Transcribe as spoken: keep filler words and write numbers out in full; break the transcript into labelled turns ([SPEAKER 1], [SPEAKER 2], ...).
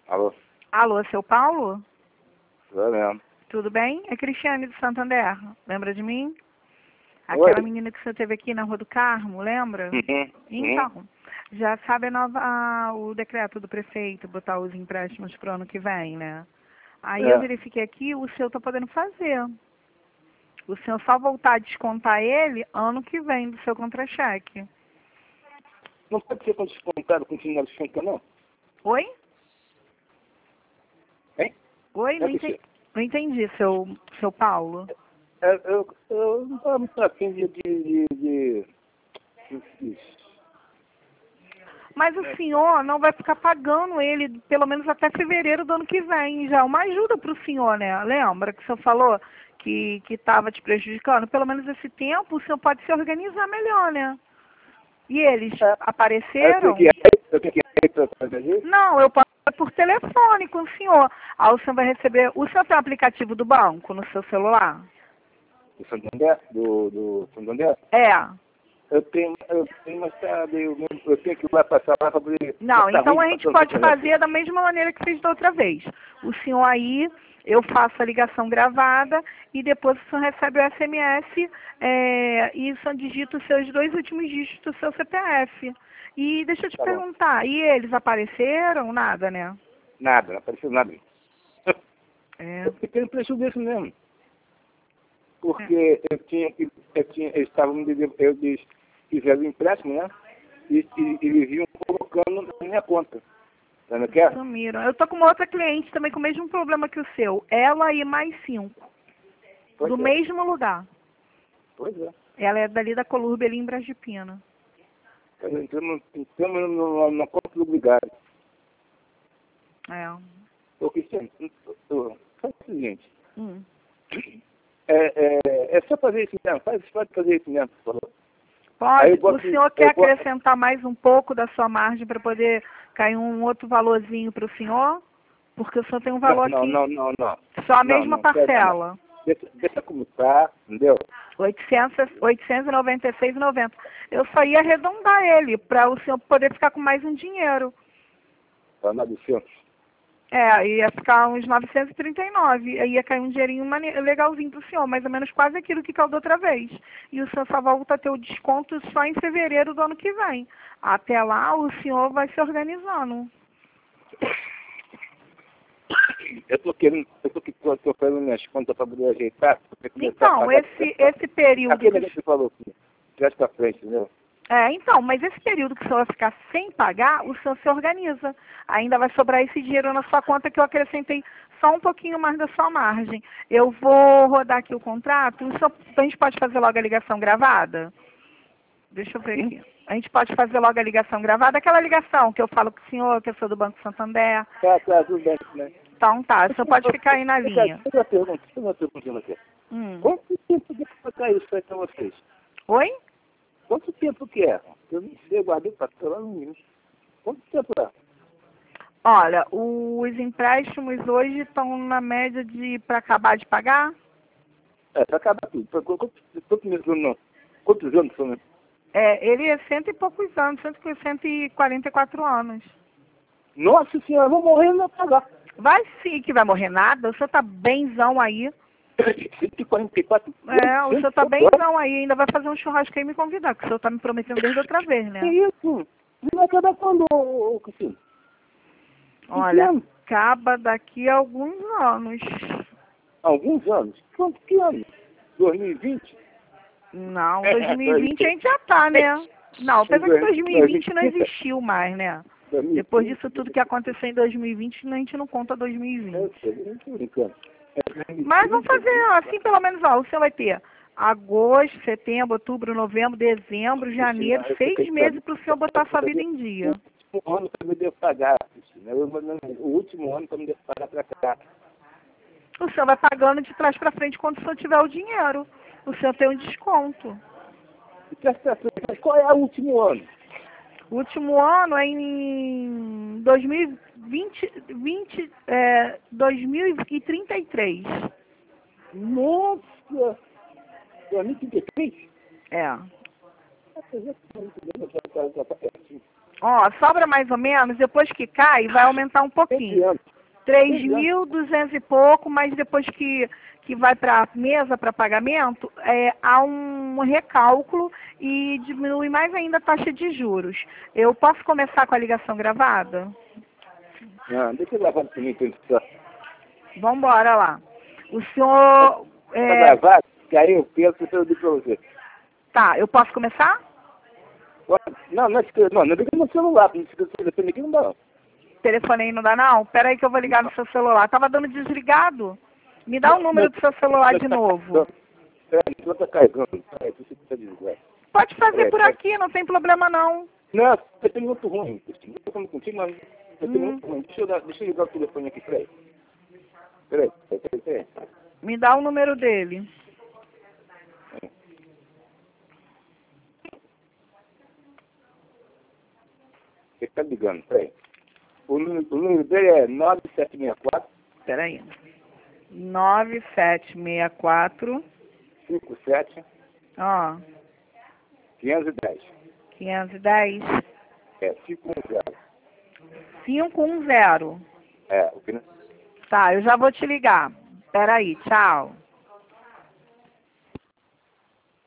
[SPEAKER 1] Alô?
[SPEAKER 2] Alô, seu Paulo?
[SPEAKER 1] Sou mesmo.
[SPEAKER 2] Tudo bem? É Cristiane do Santander. Lembra de mim? Aquela
[SPEAKER 1] Oi?
[SPEAKER 2] menina que você teve aqui na Rua do Carmo, lembra?
[SPEAKER 1] Uhum.
[SPEAKER 2] Então, já sabe a nova, a- o decreto do prefeito, botar os empréstimos para o ano que vem, né? Aí
[SPEAKER 1] Uhum.
[SPEAKER 2] eu
[SPEAKER 1] É.
[SPEAKER 2] verifiquei aqui, o seu tá podendo fazer. O senhor só voltar a descontar ele ano que vem do seu contra-cheque.
[SPEAKER 1] Não pode ser com descontado, continuar descontando, não?
[SPEAKER 2] Oi?
[SPEAKER 1] Hein?
[SPEAKER 2] Oi?
[SPEAKER 1] É
[SPEAKER 2] Não
[SPEAKER 1] que
[SPEAKER 2] entendi,
[SPEAKER 1] se-
[SPEAKER 2] não entendi, seu, seu Paulo.
[SPEAKER 1] é, eu, eu não estava muito afim de... de, de, de, de-
[SPEAKER 2] Mas o senhor não vai ficar pagando ele pelo menos até fevereiro do ano que vem. Já é uma ajuda para o senhor, né? Lembra que o senhor falou que que estava te prejudicando? Pelo menos esse tempo o senhor pode se organizar melhor, né? E eles
[SPEAKER 1] é, eu tenho que
[SPEAKER 2] apareceram?
[SPEAKER 1] ir aí, eu tenho que ir aí para fazer isso?
[SPEAKER 2] Não, eu posso ir por telefone com o senhor. Aí o senhor vai receber... O senhor tem o aplicativo do banco no seu celular?
[SPEAKER 1] Do Santander? Do, do Santander?
[SPEAKER 2] É.
[SPEAKER 1] Eu tenho, eu tenho, mas tá, eu, eu tenho que ir lá passar lá para poder...
[SPEAKER 2] Não,
[SPEAKER 1] Tá
[SPEAKER 2] então
[SPEAKER 1] ruim,
[SPEAKER 2] a gente
[SPEAKER 1] passando
[SPEAKER 2] pode
[SPEAKER 1] pra
[SPEAKER 2] fazer da mesma maneira que fez da outra vez. O senhor aí, eu faço a ligação gravada e depois o senhor recebe o S M S é, e só digita os seus dois últimos dígitos do seu C P F. E deixa eu te
[SPEAKER 1] Tá bom.
[SPEAKER 2] perguntar, e eles apareceram? Nada, né?
[SPEAKER 1] Nada, não apareceu nada.
[SPEAKER 2] É.
[SPEAKER 1] Eu fiquei no preço desse mesmo. Porque eu tinha que, eu tinha, eles estavam me devendo, eles fizeram o empréstimo, né? E, e, e eles iam colocando na minha conta. Tá vendo que é?
[SPEAKER 2] Sumiram. Eu tô com uma outra cliente também com o mesmo problema que o seu. Ela e mais cinco.
[SPEAKER 1] Pois
[SPEAKER 2] Do
[SPEAKER 1] é.
[SPEAKER 2] mesmo lugar.
[SPEAKER 1] Pois é.
[SPEAKER 2] Ela é dali da Colurbe, ali em Brasipina.
[SPEAKER 1] Nós entramos, entramos numa, numa conta do obrigado.
[SPEAKER 2] É.
[SPEAKER 1] Ô, Cristiano, faz o seguinte.
[SPEAKER 2] Hum.
[SPEAKER 1] É, é, é só fazer isso mesmo. Faz, pode fazer isso mesmo, por favor. Aí
[SPEAKER 2] Pode.
[SPEAKER 1] eu
[SPEAKER 2] O
[SPEAKER 1] boto,
[SPEAKER 2] senhor
[SPEAKER 1] eu
[SPEAKER 2] quer
[SPEAKER 1] boto,
[SPEAKER 2] acrescentar mais um pouco da sua margem para poder cair um outro valorzinho para o senhor? Porque o senhor tem um
[SPEAKER 1] não,
[SPEAKER 2] valor
[SPEAKER 1] não,
[SPEAKER 2] aqui,
[SPEAKER 1] não, não, não.
[SPEAKER 2] só a
[SPEAKER 1] Não,
[SPEAKER 2] mesma
[SPEAKER 1] não, quero não.
[SPEAKER 2] parcela.
[SPEAKER 1] Deixa, deixa como tá, entendeu?
[SPEAKER 2] oitocentos, oitocentos e noventa e seis reais e noventa centavos. Eu só ia arredondar ele para o senhor poder ficar com mais um dinheiro.
[SPEAKER 1] Tá novecentos.
[SPEAKER 2] É, ia ficar uns novecentos e trinta e nove. Aí ia cair um dinheirinho mane- legalzinho para o senhor, mais ou menos quase aquilo que caiu da outra vez. E o senhor só volta a ter o desconto só em fevereiro do ano que vem. Até lá, o senhor vai se organizando.
[SPEAKER 1] Eu tô querendo, eu tô, tô, tô fazendo minhas contas para poder ajeitar, pra poder começar a
[SPEAKER 2] Então,
[SPEAKER 1] pagar.
[SPEAKER 2] esse, esse período...
[SPEAKER 1] Aquele
[SPEAKER 2] Que...
[SPEAKER 1] negócio que você falou, traz pra frente, entendeu?
[SPEAKER 2] É, então, mas esse período que o senhor vai ficar sem pagar, o senhor se organiza. Ainda vai sobrar esse dinheiro na sua conta que eu acrescentei só um pouquinho mais da sua margem. Eu vou rodar aqui o contrato. O senhor, a gente pode fazer logo a ligação gravada? Deixa eu ver
[SPEAKER 1] Hum?
[SPEAKER 2] aqui. A gente pode fazer logo a ligação gravada, aquela ligação que eu falo com o senhor, que eu sou do Banco Santander.
[SPEAKER 1] Tá, tá, tudo bem, tudo bem.
[SPEAKER 2] Então tá, o senhor pode ficar aí na linha.
[SPEAKER 1] Tem uma pergunta, tem uma pergunta aqui.
[SPEAKER 2] Hum.
[SPEAKER 1] Quanto tempo que ficar isso aí pra vocês?
[SPEAKER 2] Oi?
[SPEAKER 1] Quanto tempo que é? Eu não sei, eu guardei para lá no mínimo. Quanto tempo é?
[SPEAKER 2] Olha, os empréstimos hoje estão na média de, para acabar de pagar,
[SPEAKER 1] É, pra acabar tudo. Pra, quantos, quantos meses não? Quantos anos são, né?
[SPEAKER 2] é, ele é cento e poucos anos, cento e cento e quarenta e quatro anos.
[SPEAKER 1] Nossa senhora, eu vou morrer e não pagar.
[SPEAKER 2] Vai sim que vai morrer nada, o senhor tá benzão aí.
[SPEAKER 1] cento e quarenta e quatro
[SPEAKER 2] É, o
[SPEAKER 1] cento
[SPEAKER 2] senhor tá
[SPEAKER 1] e quatro
[SPEAKER 2] benzão aí, ainda vai fazer um churrasco aí e me convidar, que o senhor tá me prometendo desde outra vez,
[SPEAKER 1] Que
[SPEAKER 2] né?
[SPEAKER 1] isso? Vai acabar quando, ô, ô, Cristina? Em que
[SPEAKER 2] Olha,
[SPEAKER 1] ano?
[SPEAKER 2] acaba daqui a alguns anos.
[SPEAKER 1] Alguns anos? Quantos que anos? dois mil e vinte?
[SPEAKER 2] Não, dois mil e vinte a gente já tá, né? Não, apesar que dois mil e vinte não existiu mais, né? Depois disso tudo que aconteceu em dois mil e vinte, a gente não conta dois mil e
[SPEAKER 1] Eu
[SPEAKER 2] vinte.
[SPEAKER 1] sei, eu não tô brincando.
[SPEAKER 2] Mas vamos fazer assim, pelo menos, ó, o senhor vai ter agosto, setembro, outubro, novembro, dezembro, janeiro, seis meses para o senhor botar sua vida em dia.
[SPEAKER 1] O último ano que eu me devo pagar, Cristina. Eu- O último ano que eu me devo pagar pra cá.
[SPEAKER 2] O senhor vai pagando de trás para frente quando o senhor tiver o dinheiro. O senhor tem um desconto.
[SPEAKER 1] E presta atenção, mas qual é o último ano?
[SPEAKER 2] O último ano é em dois mil e vinte, vinte, é, dois mil e trinta e três.
[SPEAKER 1] Nossa! dois mil e trinta e três?
[SPEAKER 2] É.
[SPEAKER 1] Já tá pertinho.
[SPEAKER 2] Ó, sobra mais ou menos, depois que cai, vai aumentar um pouquinho. três mil e duzentos e pouco, mas depois que, que vai para a mesa para pagamento, é, há um recálculo e diminui mais ainda a taxa de juros. Eu posso começar com a ligação gravada?
[SPEAKER 1] Não, deixa eu gravar para mim, então.
[SPEAKER 2] Vamos embora lá. O senhor...
[SPEAKER 1] Tá
[SPEAKER 2] É...
[SPEAKER 1] gravado? Que aí eu penso que eu digo para você.
[SPEAKER 2] Tá, eu posso começar?
[SPEAKER 1] Não, não é que não, não liga no celular, não fica telefone aqui, não dá não.
[SPEAKER 2] Telefone aí não dá não? Pera aí que eu vou ligar no seu celular. Tava dando desligado. Me dá o número do seu celular de novo.
[SPEAKER 1] É, não tá carregando. É, você tá desligado.
[SPEAKER 2] Pode fazer por aqui, não tem problema não.
[SPEAKER 1] Não, você tem muito ruim. Eu tô falando contigo, mas eu tenho
[SPEAKER 2] Hum.
[SPEAKER 1] muito ruim. Deixa eu, dar, deixa eu ligar o telefone aqui, peraí. Peraí, peraí, peraí.
[SPEAKER 2] Me dá o número dele.
[SPEAKER 1] Você tá ligando, peraí. O número, o número dele é nove sete seis quatro.
[SPEAKER 2] Espera aí. nove sete seis quatro.
[SPEAKER 1] cinco sete.
[SPEAKER 2] Ó.
[SPEAKER 1] quinhentos e dez.
[SPEAKER 2] quinhentos e dez.
[SPEAKER 1] É, cinco um zero.
[SPEAKER 2] cinco um zero.
[SPEAKER 1] É, o que não...
[SPEAKER 2] Tá, eu já vou te ligar. Espera aí, tchau.